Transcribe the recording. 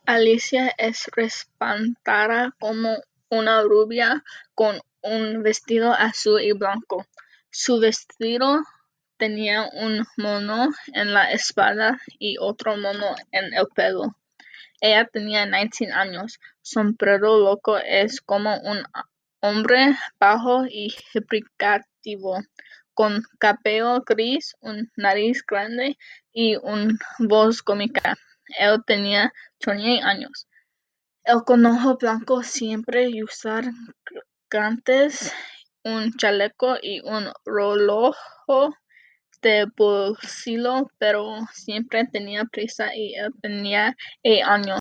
Alicia es representada como una rubia con un vestido azul y blanco. Su vestido tenía un mono en la espalda y otro mono en el pelo. Ella tenía 19 años. Sombrero Loco es como un hombre bajo y explicativo, con cabello gris, una nariz grande y una voz cómica. Él tenía 28 años. El conejo blanco siempre usaba guantes, un chaleco y un reloj de bolsillo, pero siempre tenía prisa y él tenía años.